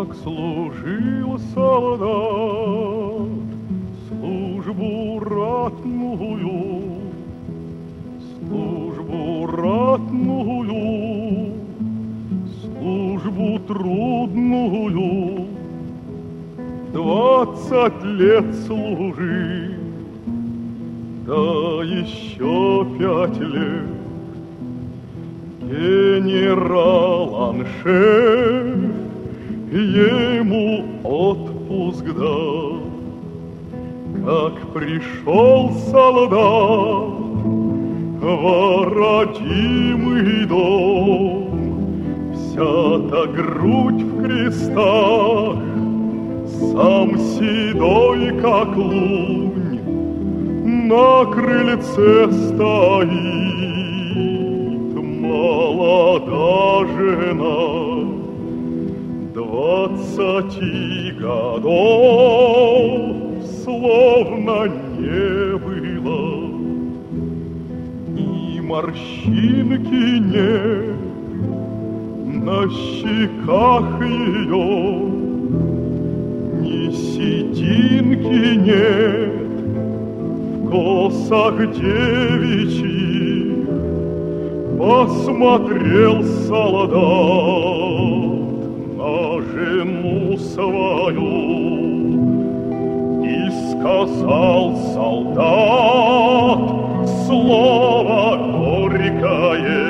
Как служил солдат службу ратную, службу ратную, службу трудную, 20 лет служил, да еще 5 лет. Генерал-аншеф ему отпуск дал. Как пришел солдат во родимый дом, вся-то грудь в крестах, сам седой, как лунь, на крыльце стоит молода жена. 20 годов словно не было, ни морщинки нет на щеках ее, ни сединки нет в косах девичьих. Посмотрел солдат на жену свою и сказал солдат слово горькое: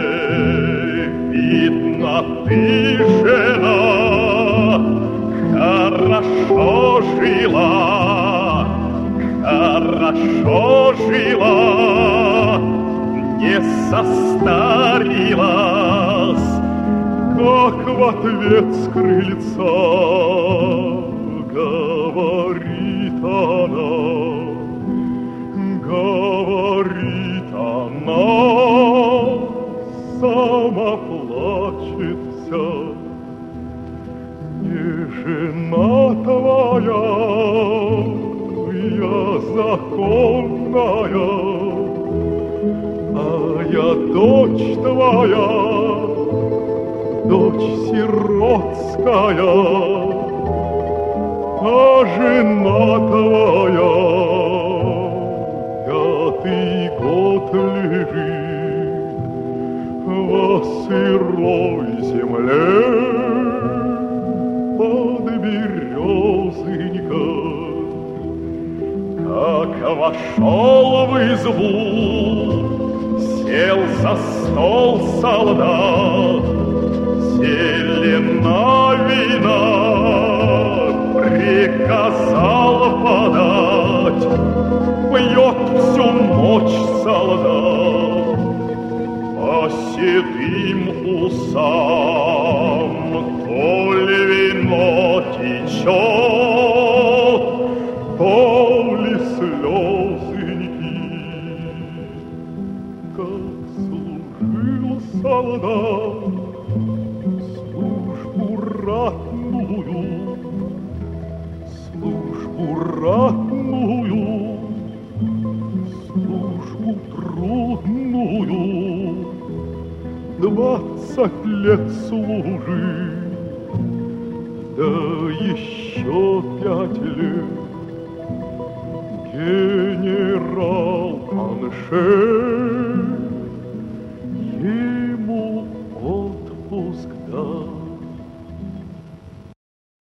видно, ты, жена, хорошо жила, не состарилась. Как в ответ с крыльца говорит она, сама плачет вся. Не жена твоя, я законная, а я дочь твоя, дочь сиротская, а жена твоя 5-й год лежит во сырой земле под березонькой. Как вошел в избу, сел за стол солдат, зелена вина приказал подать. Пьет всю ночь солдат, по седым усам то ли вино течет, то ли слезоньки. Как служил солдат службу ратную, службу трудную, 20 лет служил, да еще 5 лет. Генерал-аншеф ему отпуск дал.